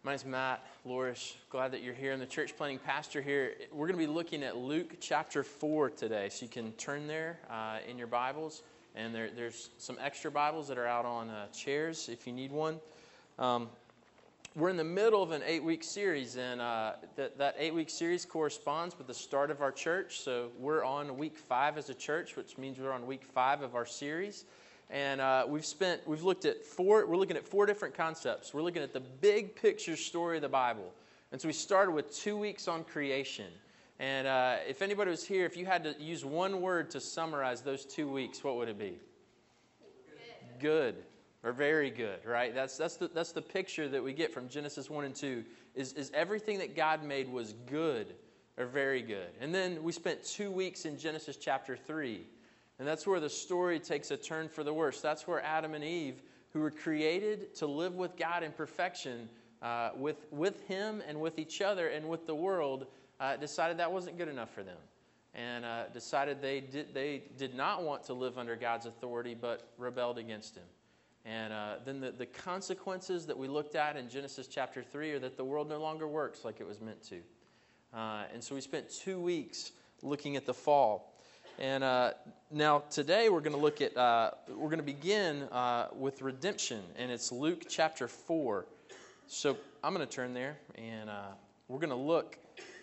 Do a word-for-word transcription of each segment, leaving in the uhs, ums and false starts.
My name's Matt Lorish. Glad that you're here. I'm the church planning pastor here. We're going to be looking at Luke chapter four today. So you can turn there uh, in your Bibles. And there, there's some extra Bibles that are out on uh, chairs if you need one. Um, we're in the middle of an eight-week series. And uh, that, that eight-week series corresponds with the start of our church. So we're on week five as a church, which means we're on week five of our series. And uh, we've spent, we've looked at four, we're looking at four different concepts. We're looking at the big picture story of the Bible. And so we started with two weeks on creation. And uh, if anybody was here, if you had to use one word to summarize those two weeks, what would it be? Good. Good, or very good, right? That's that's the that's the picture that we get from Genesis one and two, is, is everything that God made was good, or very good. And then we spent two weeks in Genesis chapter three. And that's where the story takes a turn for the worse. That's where Adam and Eve, who were created to live with God in perfection, uh, with, with Him and with each other and with the world, uh, decided that wasn't good enough for them. And uh, decided they did, they did not want to live under God's authority, but rebelled against Him. And uh, then the, the consequences that we looked at in Genesis chapter three are that the world no longer works like it was meant to. Uh, and so we spent two weeks looking at the fall. And uh, now today we're going to look at, uh, we're going to begin uh, with redemption, and it's Luke chapter four. So I'm going to turn there, and uh, we're going to look.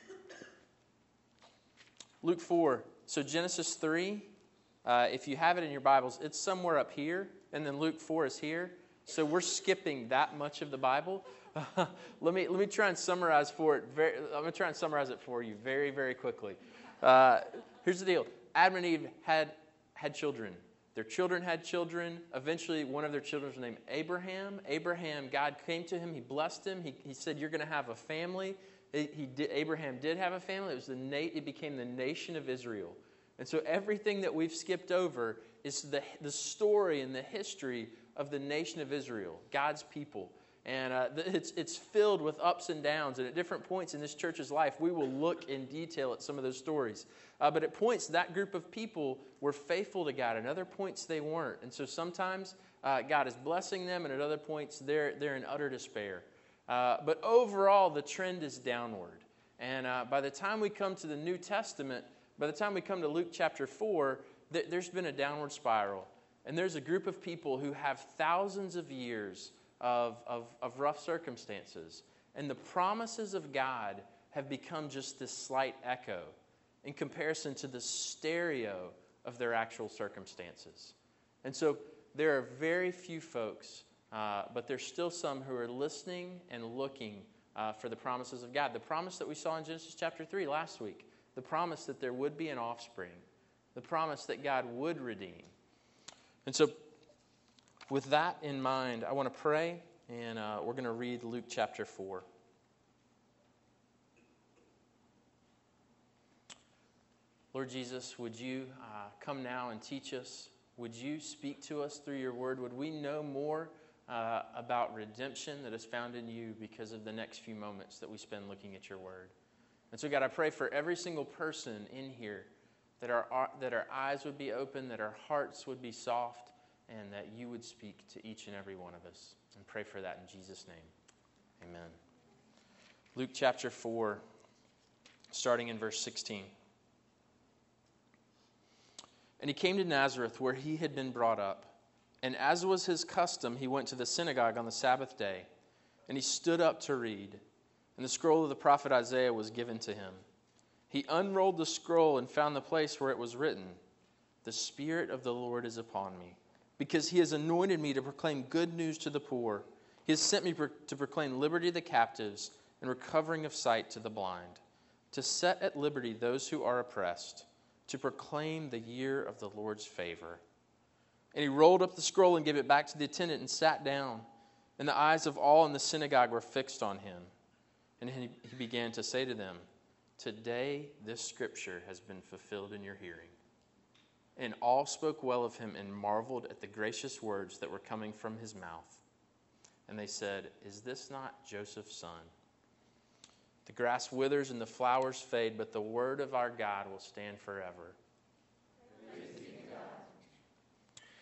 Luke four. So Genesis three, uh, if you have it in your Bibles, it's somewhere up here, and then Luke four is here. So we're skipping that much of the Bible. let me let me try and summarize for it. Very, I'm going to try and summarize it for you very very quickly. Uh, here's the deal. Adam and Eve had, had children. Their children had children. Eventually, one of their children was named Abraham. Abraham, God came to him. He blessed him. He, he said, "You're going to have a family." He, he did, Abraham did have a family. It was the na- It became the nation of Israel. And so everything that we've skipped over is the, the story and the history of the nation of Israel, God's people. And uh, it's it's filled with ups and downs. And at different points in this church's life, we will look in detail at some of those stories. Uh, but at points, that group of people were faithful to God. At other points, they weren't. And so sometimes uh, God is blessing them, and at other points, they're they're in utter despair. Uh, but overall, the trend is downward. And uh, by the time we come to the New Testament, by the time we come to Luke chapter four, th- there's been a downward spiral. And there's a group of people who have thousands of years Of, of, of rough circumstances. And the promises of God have become just this slight echo in comparison to the stereo of their actual circumstances. And so there are very few folks, uh, but there's still some who are listening and looking uh, for the promises of God. The promise that we saw in Genesis chapter three last week, the promise that there would be an offspring, the promise that God would redeem. And so with that in mind, I want to pray, and uh, we're going to read Luke chapter four. Lord Jesus, would you uh, come now and teach us? Would you speak to us through your word? Would we know more uh, about redemption that is found in you because of the next few moments that we spend looking at your word? And so, God, I pray for every single person in here that our, that our eyes would be open, that our hearts would be soft, and that you would speak to each and every one of us. And pray for that in Jesus' name. Amen. Luke chapter four, starting in verse sixteen. And he came to Nazareth, where he had been brought up. And as was his custom, he went to the synagogue on the Sabbath day. And he stood up to read. And the scroll of the prophet Isaiah was given to him. He unrolled the scroll and found the place where it was written, "The Spirit of the Lord is upon me, because he has anointed me to proclaim good news to the poor. He has sent me to proclaim liberty to the captives and recovering of sight to the blind, to set at liberty those who are oppressed, to proclaim the year of the Lord's favor." And he rolled up the scroll and gave it back to the attendant and sat down. And the eyes of all in the synagogue were fixed on him. And he began to say to them, "Today this scripture has been fulfilled in your hearing." And all spoke well of him and marveled at the gracious words that were coming from his mouth. And they said, "Is this not Joseph's son?" The grass withers and the flowers fade, but the word of our God will stand forever.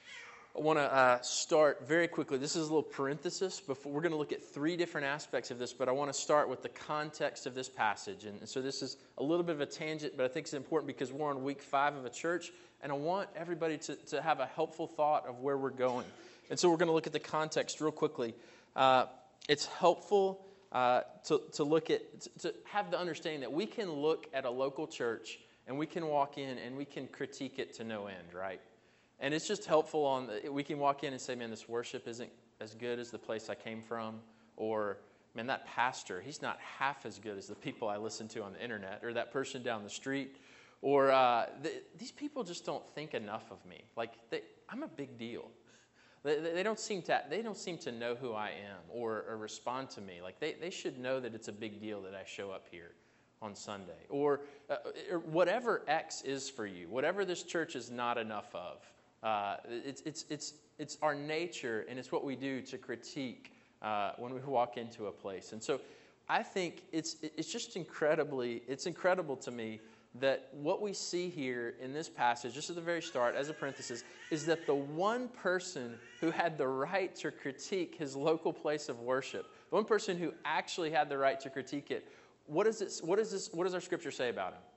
I want to uh, start very quickly. This is a little parenthesis. Before we're going to look at three different aspects of this, but I want to start with the context of this passage. And so this is a little bit of a tangent, but I think it's important because we're on week five of a church, and I want everybody to, to have a helpful thought of where we're going. And so we're going to look at the context real quickly. Uh, it's helpful uh, to, to look at, to, to have the understanding that we can look at a local church and we can walk in and we can critique it to no end, right? And it's just helpful on, the, we can walk in and say, man, this worship isn't as good as the place I came from. Or, man, that pastor, he's not half as good as the people I listen to on the internet. Or that person down the street. Or uh, the, these people just don't think enough of me. Like, they, I'm a big deal. They, they, don't seem to, they don't seem to know who I am or, or respond to me. Like, they, they should know that it's a big deal that I show up here on Sunday. Or, uh, or whatever X is for you. Whatever this church is not enough of. Uh, it's it's it's it's our nature, and it's what we do to critique uh, when we walk into a place. And so, I think it's it's just incredibly it's incredible to me that what we see here in this passage, just at the very start, as a parenthesis, is that the one person who had the right to critique his local place of worship, the one person who actually had the right to critique it, what is it? What is this? What does our scripture say about him?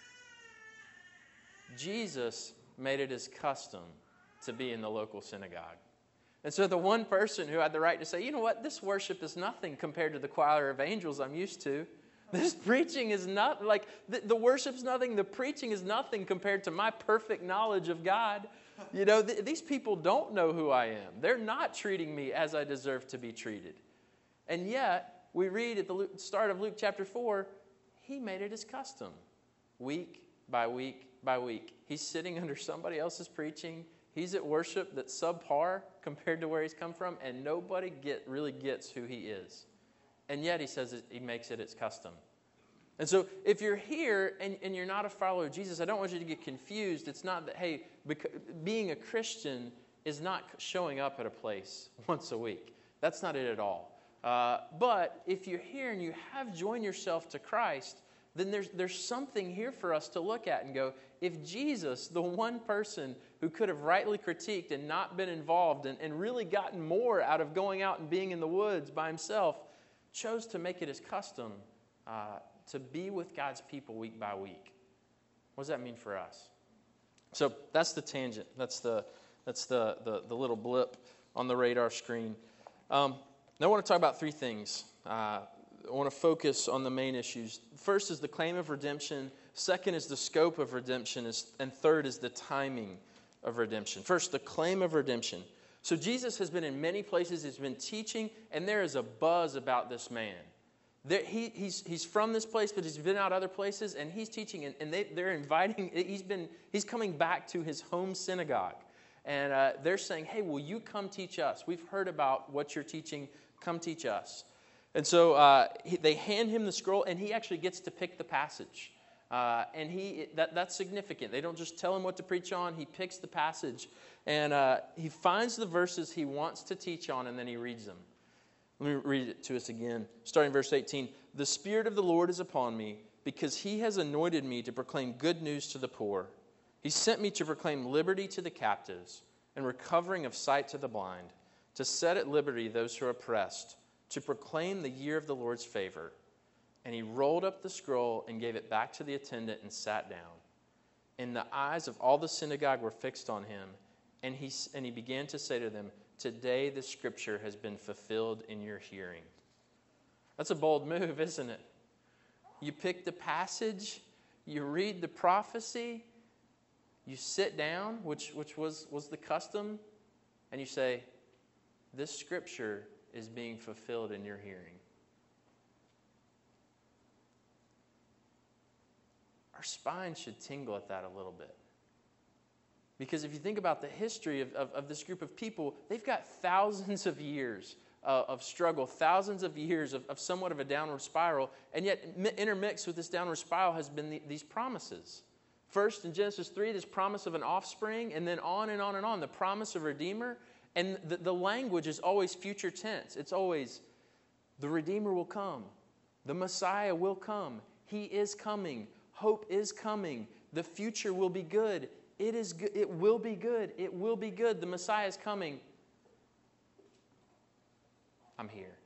Jesus made it his custom to be in the local synagogue. And so the one person who had the right to say, you know what, this worship is nothing compared to the choir of angels I'm used to. This preaching is not, like, the, the worship's nothing, the preaching is nothing compared to my perfect knowledge of God. You know, th- these people don't know who I am. They're not treating me as I deserve to be treated. And yet, we read at the start of Luke chapter four, he made it his custom, week by week by week. He's sitting under somebody else's preaching. He's at worship that's subpar compared to where he's come from, and nobody get really gets who he is. And yet he says he makes it its custom. And so if you're here and, and you're not a follower of Jesus, I don't want you to get confused. It's not that, hey, beca- being a Christian is not showing up at a place once a week. That's not it at all. Uh, but if you're here and you have joined yourself to Christ, then there's there's something here for us to look at and go, if Jesus, the one person who could have rightly critiqued and not been involved and, and really gotten more out of going out and being in the woods by himself, chose to make it his custom uh, to be with God's people week by week. What does that mean for us? So that's the tangent. That's the that's the the, the little blip on the radar screen. Um, now I want to talk about three things. Uh, I want to focus on the main issues. First is the claim of redemption. Second is the scope of redemption. And third is the timing of redemption. First, the claim of redemption. So Jesus has been in many places. He's been teaching, and there is a buzz about this man. There, he, he's, he's from this place, but he's been out other places, and he's teaching, and, and they, they're inviting, he's been he's coming back to his home synagogue. And uh, they're saying, hey, will you come teach us? We've heard about what you're teaching. Come teach us. And so uh, he, they hand him the scroll, and he actually gets to pick the passage. Uh, and he that, that's significant. They don't just tell him what to preach on. He picks the passage, and uh, he finds the verses he wants to teach on, and then he reads them. Let me read it to us again, starting verse eighteen. The Spirit of the Lord is upon me, because he has anointed me to proclaim good news to the poor. He sent me to proclaim liberty to the captives and recovering of sight to the blind, to set at liberty those who are oppressed, to proclaim the year of the Lord's favor. And he rolled up the scroll and gave it back to the attendant and sat down. And the eyes of all the synagogue were fixed on him. And he, and he began to say to them, today the scripture has been fulfilled in your hearing. That's a bold move, isn't it? You pick the passage, you read the prophecy, you sit down, which, which was, was the custom, and you say, this scripture is being fulfilled in your hearing. Our spine should tingle at that a little bit. Because if you think about the history of, of, of this group of people, they've got thousands of years uh, of struggle, thousands of years of, of somewhat of a downward spiral, and yet intermixed with this downward spiral has been the, these promises. First, in Genesis three, this promise of an offspring, and then on and on and on, the promise of a Redeemer. And the, the language is always future tense. It's always, the Redeemer will come. The Messiah will come. He is coming. Hope is coming. The future will be good. It is good. It will be good. It will be good. The Messiah is coming. I'm here.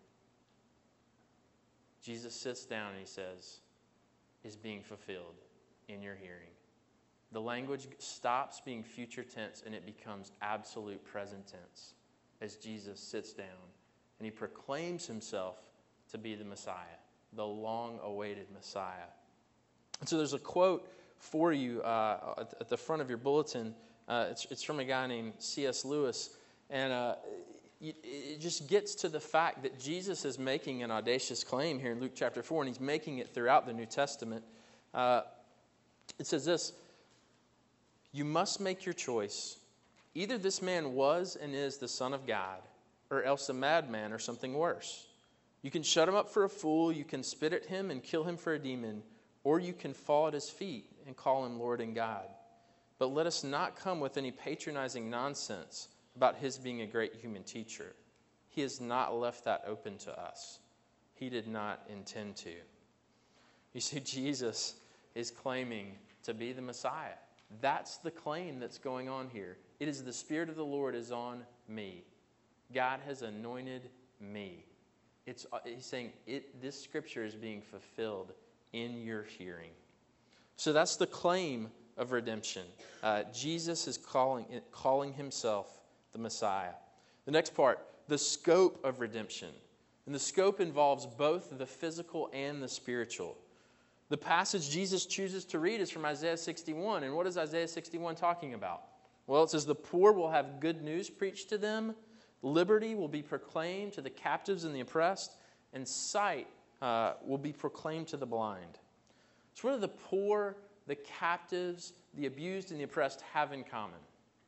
Jesus sits down and he says, is being fulfilled in your hearing. The language stops being future tense and it becomes absolute present tense as Jesus sits down and he proclaims himself to be the Messiah, the long-awaited Messiah. And so there's a quote for you uh, at, at the front of your bulletin. Uh, it's, it's from a guy named C S Lewis. And uh, it, it just gets to the fact that Jesus is making an audacious claim here in Luke chapter four, and he's making it throughout the New Testament. Uh, it says this, you must make your choice. Either this man was and is the Son of God, or else a madman or something worse. You can shut him up for a fool, you can spit at him and kill him for a demon, or you can fall at his feet and call him Lord and God. But let us not come with any patronizing nonsense about his being a great human teacher. He has not left that open to us. He did not intend to. You see, Jesus is claiming to be the Messiah. That's the claim that's going on here. It is the Spirit of the Lord is on me. God has anointed me. It's, he's saying it, this scripture is being fulfilled in your hearing. So that's the claim of redemption. Uh, Jesus is calling, calling himself the Messiah. The next part, the scope of redemption. And the scope involves both the physical and the spiritual. The passage Jesus chooses to read is from Isaiah sixty-one. And what is Isaiah sixty-one talking about? Well, it says, the poor will have good news preached to them. Liberty will be proclaimed to the captives and the oppressed. And sight uh, will be proclaimed to the blind. So what do the poor, the captives, the abused, and the oppressed have in common?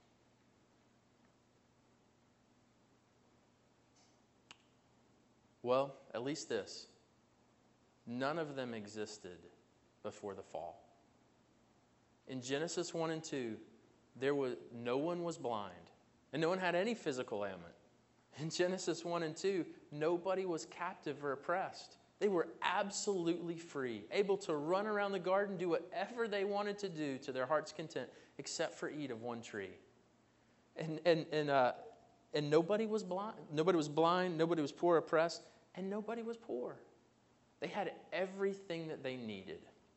Well, at least this. None of them existed before the fall. In Genesis one and two, there was no one was blind, and no one had any physical ailment. In Genesis one and two, nobody was captive or oppressed. They were absolutely free, able to run around the garden, do whatever they wanted to do to their heart's content, except for eat of one tree. And and and uh, and nobody was blind. Nobody was blind. Nobody was poor, or oppressed, and nobody was poor. They had everything that they needed.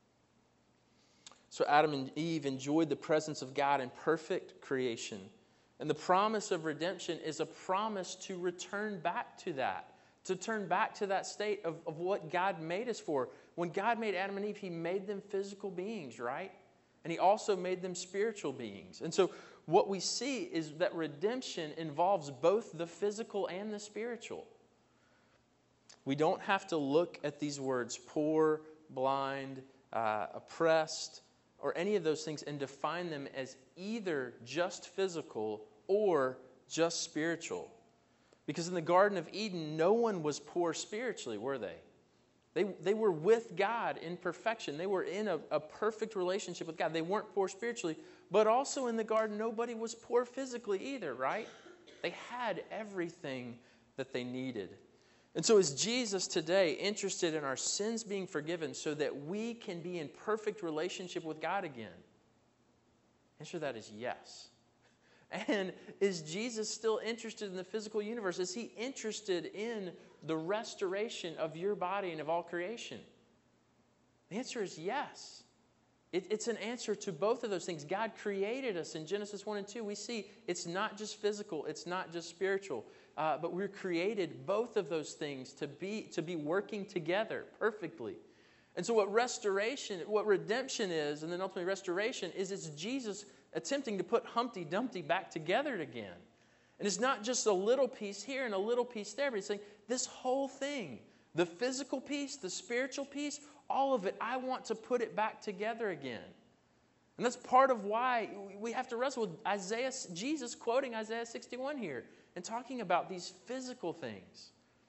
So Adam and Eve enjoyed the presence of God in perfect creation. And the promise of redemption is a promise to return back to that, to turn back to that state of, of what God made us for. When God made Adam and Eve, he made them physical beings, right? And he also made them spiritual beings. And so what we see is that redemption involves both the physical and the spiritual. We don't have to look at these words, poor, blind, uh, oppressed, or any of those things and define them as either just physical or just spiritual. Because in the Garden of Eden, no one was poor spiritually, were they? They, they were with God in perfection. They were in a, a perfect relationship with God. They weren't poor spiritually, but also in the garden, nobody was poor physically either, right? They had everything that they needed. And so is Jesus today interested in our sins being forgiven so that we can be in perfect relationship with God again? The answer to that is yes. And is Jesus still interested in the physical universe? Is he interested in the restoration of your body and of all creation? The answer is yes. It, it's an answer to both of those things. God created us in Genesis one and two. We see it's not just physical, it's not just spiritual. Uh, but we're created, both of those things, to be to be working together perfectly. And so what restoration, what redemption is, and then ultimately restoration, is it's Jesus attempting to put Humpty Dumpty back together again. And it's not just a little piece here and a little piece there, but he's saying this whole thing, the physical piece, the spiritual piece, all of it, I want to put it back together again. And that's part of why we have to wrestle with Isaiah, Jesus quoting Isaiah sixty-one here and talking about these physical things.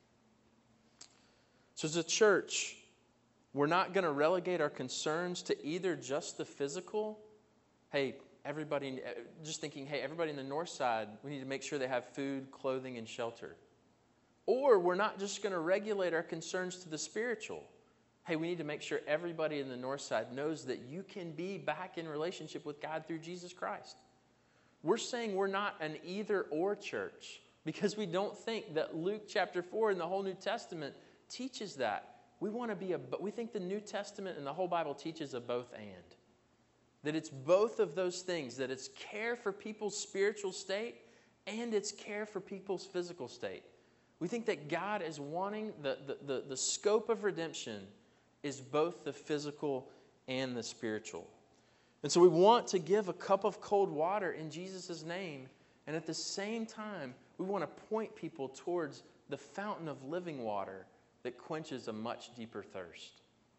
So as a church, we're not going to relegate our concerns to either just the physical. Hey, everybody, just thinking, hey, everybody in the north side, we need to make sure they have food, clothing, and shelter. Or we're not just going to regulate our concerns to the spiritual. Hey, we need to make sure everybody in the north side knows that you can be back in relationship with God through Jesus Christ. We're saying we're not an either-or church because we don't think that Luke chapter four and the whole New Testament teaches that. We want to be a, we think the New Testament and the whole Bible teaches a both and. That it's both of those things, that it's care for people's spiritual state and it's care for people's physical state. We think that God is wanting, the, the, the, the scope of redemption is both the physical and the spiritual. And so we want to give a cup of cold water in Jesus' name, and at the same time, we want to point people towards the fountain of living water that quenches a much deeper thirst.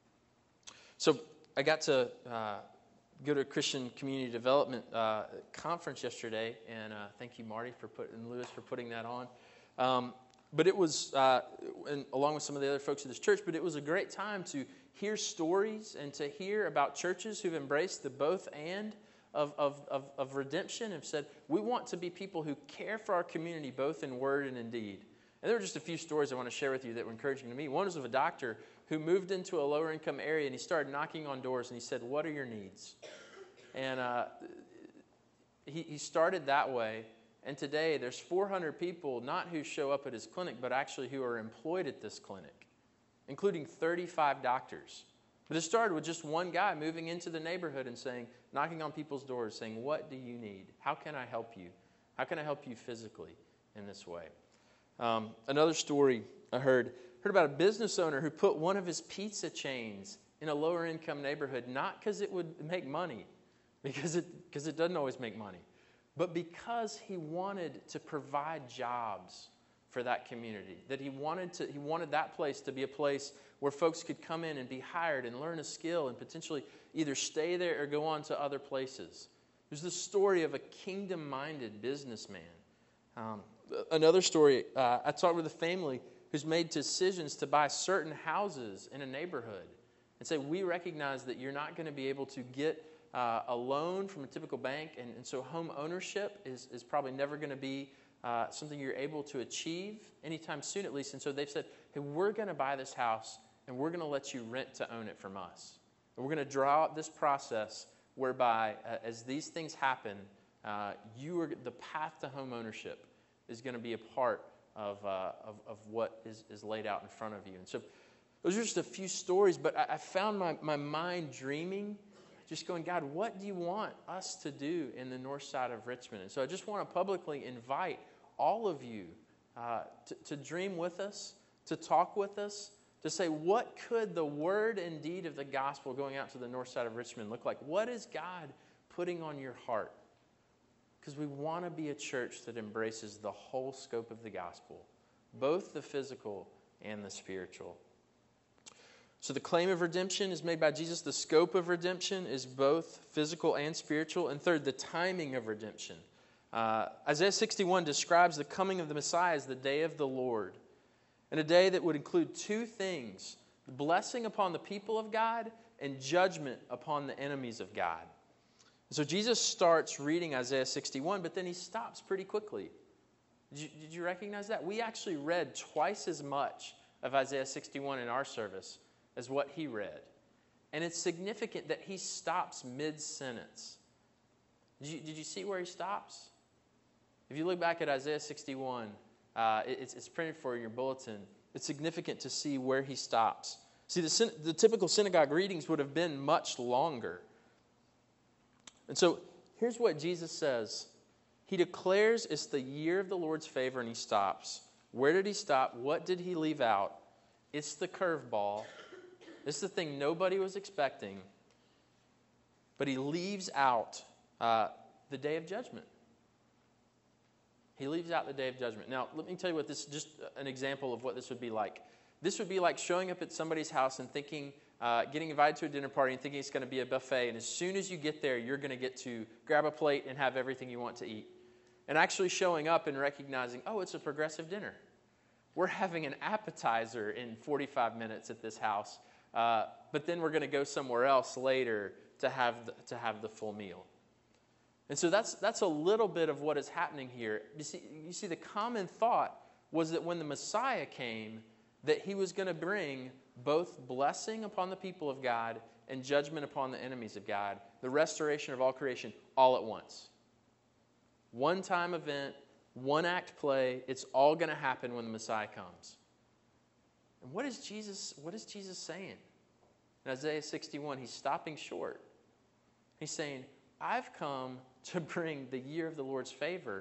So I got to uh, go to a Christian Community Development uh, conference yesterday, and uh, thank you, Marty, for putting, and Lewis for putting that on. Um, But it was, uh, and along with some of the other folks at this church, but it was a great time to hear stories and to hear about churches who've embraced the both and of, of, of, of redemption and said, we want to be people who care for our community both in word and in deed. And there were just a few stories I want to share with you that were encouraging to me. One was of a doctor who moved into a lower income area and he started knocking on doors and he said, what are your needs? And uh, he, he started that way. And today, there's four hundred people, not who show up at his clinic, but actually who are employed at this clinic, including thirty-five doctors. But it started with just one guy moving into the neighborhood and saying, knocking on people's doors, saying, what do you need? How can I help you? How can I help you physically in this way? Um, another story I heard, heard about a business owner who put one of his pizza chains in a lower income neighborhood, not because it would make money, because it, because it doesn't always make money, but because he wanted to provide jobs for that community, that he wanted to, he wanted that place to be a place where folks could come in and be hired and learn a skill and potentially either stay there or go on to other places. There's the story of a kingdom-minded businessman. Um, another story, uh, I talked with a family who's made decisions to buy certain houses in a neighborhood and say, we recognize that you're not going to be able to get Uh, a loan from a typical bank, and, and so home ownership is, is probably never going to be uh, something you're able to achieve anytime soon, at least. And so they've said, hey, we're going to buy this house, and we're going to let you rent to own it from us. And we're going to draw out this process whereby, uh, as these things happen, uh, you are the path to home ownership is going to be a part of, uh, of, of what is, is laid out in front of you. And so those are just a few stories, but I, I found my, my mind dreaming, just going, God, what do you want us to do in the north side of Richmond? And so I just want to publicly invite all of you uh, to, to dream with us, to talk with us, to say, what could the word and deed of the gospel going out to the north side of Richmond look like? What is God putting on your heart? Because we want to be a church that embraces the whole scope of the gospel, both the physical and the spiritual. So the claim of redemption is made by Jesus. The scope of redemption is both physical and spiritual. And third, the timing of redemption. Uh, Isaiah sixty-one describes the coming of the Messiah as the day of the Lord. And a day that would include two things: blessing upon the people of God and judgment upon the enemies of God. So Jesus starts reading Isaiah sixty-one, but then he stops pretty quickly. Did you, did you recognize that? We actually read twice as much of Isaiah sixty-one in our service as what he read. And it's significant that he stops mid-sentence. Did you, did you see where he stops? If you look back at Isaiah sixty-one, uh, it's, it's printed for you in your bulletin. It's significant to see where he stops. See, the, the typical synagogue readings would have been much longer. And so here's what Jesus says. He declares it's the year of the Lord's favor, and he stops. Where did he stop? What did he leave out? It's the curveball. It's the thing nobody was expecting. But he leaves out uh, the day of judgment. He leaves out the day of judgment. Now, let me tell you what this, just an example of what this would be like. This would be like showing up at somebody's house and thinking, uh, getting invited to a dinner party and thinking it's going to be a buffet. And as soon as you get there, you're going to get to grab a plate and have everything you want to eat. And actually showing up and recognizing, oh, it's a progressive dinner. We're having an appetizer in forty-five minutes at this house. Uh, but then we're going to go somewhere else later to have the, to have the full meal. And so that's that's a little bit of what is happening here. You see, you see, the common thought was that when the Messiah came, that he was going to bring both blessing upon the people of God and judgment upon the enemies of God, the restoration of all creation, all at once. One-time event, one-act play. It's all going to happen when the Messiah comes. And what is Jesus, what is Jesus saying? In Isaiah sixty-one, he's stopping short. He's saying, I've come to bring the year of the Lord's favor.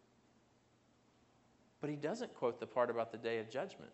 But he doesn't quote the part about the day of judgment.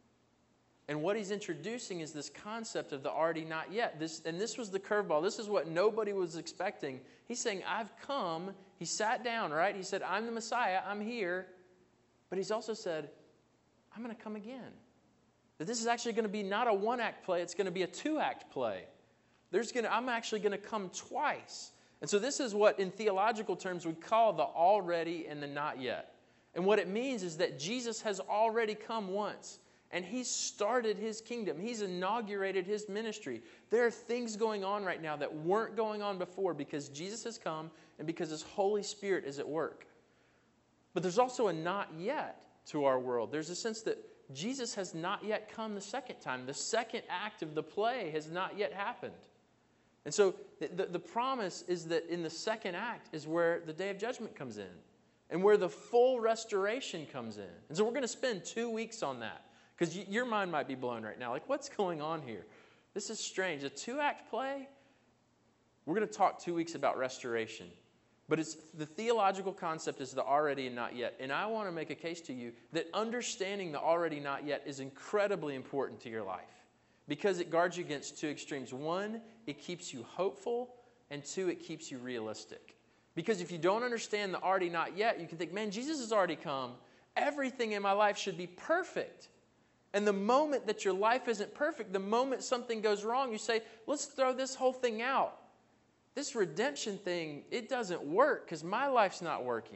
And what he's introducing is this concept of the already not yet. This, and this was the curveball. This is what nobody was expecting. He's saying, I've come. He sat down, right? He said, I'm the Messiah. I'm here. But he's also said, I'm going to come again. That this is actually going to be not a one-act play. It's going to be a two-act play. There's going to, I'm actually going to come twice. And so this is what, in theological terms, we call the already and the not yet. And what it means is that Jesus has already come once. And he's started his kingdom. He's inaugurated his ministry. There are things going on right now that weren't going on before because Jesus has come and because his Holy Spirit is at work. But there's also a not yet to our world. There's a sense that Jesus has not yet come the second time. The second act of the play has not yet happened. And so the, the promise is that in the second act is where the day of judgment comes in and where the full restoration comes in. And so we're going to spend two weeks on that. Because your mind might be blown right now. Like, what's going on here? This is strange. A two-act play? We're going to talk two weeks about restoration. But it's the theological concept is the already and not yet. And I want to make a case to you that understanding the already not yet is incredibly important to your life. Because it guards you against two extremes. One, it keeps you hopeful. And two, it keeps you realistic. Because if you don't understand the already not yet, you can think, man, Jesus has already come. Everything in my life should be perfect. And the moment that your life isn't perfect, the moment something goes wrong, you say, let's throw this whole thing out. This redemption thing, it doesn't work because my life's not working.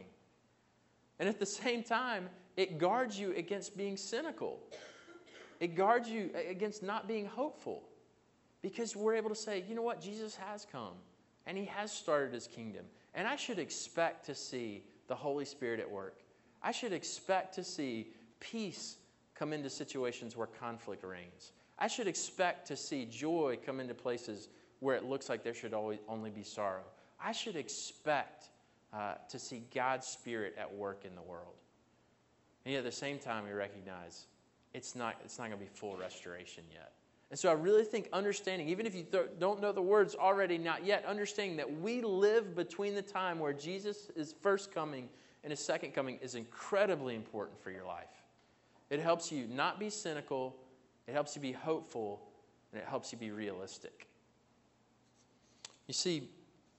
And at the same time, it guards you against being cynical. It guards you against not being hopeful. Because we're able to say, you know what, Jesus has come. And he has started his kingdom. And I should expect to see the Holy Spirit at work. I should expect to see peace come into situations where conflict reigns. I should expect to see joy come into places where it looks like there should always only be sorrow. I should expect uh, to see God's Spirit at work in the world. And yet at the same time, we recognize it's not, it's not going to be full restoration yet. And so I really think understanding, even if you th- don't know the words already, not yet, understanding that we live between the time where Jesus is first coming and his second coming is incredibly important for your life. It helps you not be cynical, it helps you be hopeful, and it helps you be realistic. You see,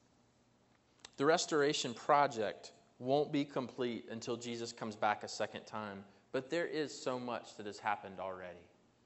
the restoration project won't be complete until Jesus comes back a second time, but there is so much that has happened already.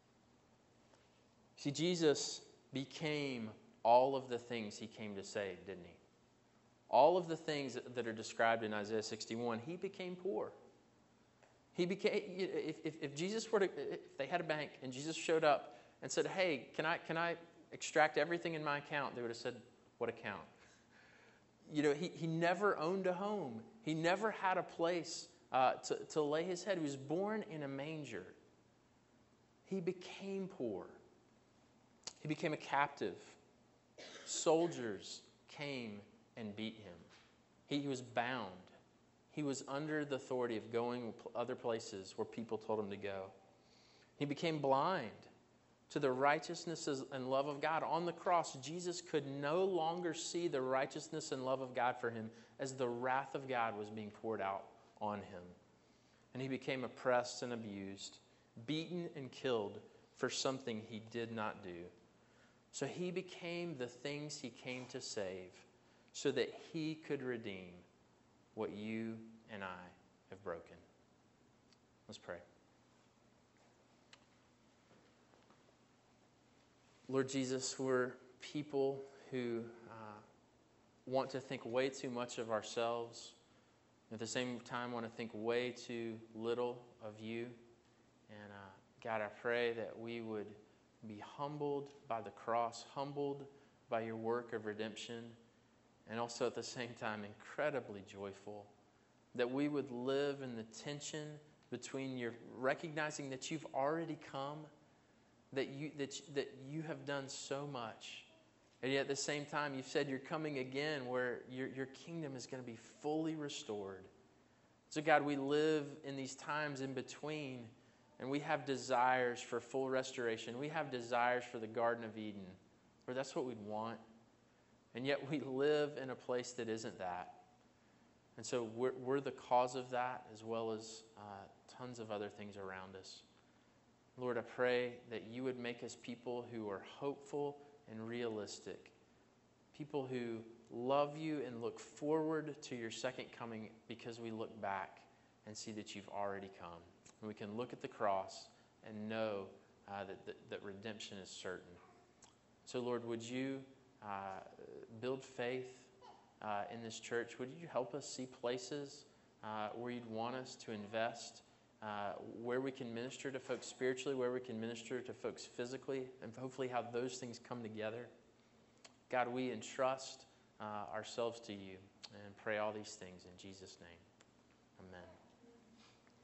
See, Jesus became all of the things he came to save, didn't he? All of the things that are described in Isaiah sixty-one, he became poor. He became, if, if, if Jesus were to, if they had a bank and Jesus showed up and said, hey, can I, can I extract everything in my account? They would have said, what account? You know, he, he never owned a home. He never had a place uh, to, to lay his head. He was born in a manger. He became poor. He became a captive. Soldiers came and beat him. He, he was bound. He was under the authority of going other places where people told him to go. He became blind to the righteousness and love of God. On the cross, Jesus could no longer see the righteousness and love of God for him as the wrath of God was being poured out on him. And he became oppressed and abused, beaten and killed for something he did not do. So he became the things he came to save so that he could redeem what you and I have broken. Let's pray. Lord Jesus, we're people who uh, want to think way too much of ourselves. At the same time, want to think way too little of you. And uh, God, I pray that we would be humbled by the cross, humbled by your work of redemption, and also at the same time incredibly joyful, that we would live in the tension between your recognizing that you've already come, that you, that, that you have done so much. And yet at the same time, you've said you're coming again where your, your kingdom is going to be fully restored. So God, we live in these times in between, and we have desires for full restoration. We have desires for the Garden of Eden, where that's what we'd want. And yet we live in a place that isn't that. And so we're, we're the cause of that, as well as uh, tons of other things around us. Lord, I pray that you would make us people who are hopeful and realistic. People who love you and look forward to your second coming because we look back and see that you've already come. And we can look at the cross and know uh, that, that, that redemption is certain. So, Lord, would you uh, build faith uh, in this church? Would you help us see places uh, where you'd want us to invest, uh, where we can minister to folks spiritually, where we can minister to folks physically, and hopefully how those things come together? God, we entrust uh, ourselves to you and pray all these things in Jesus' name. Amen.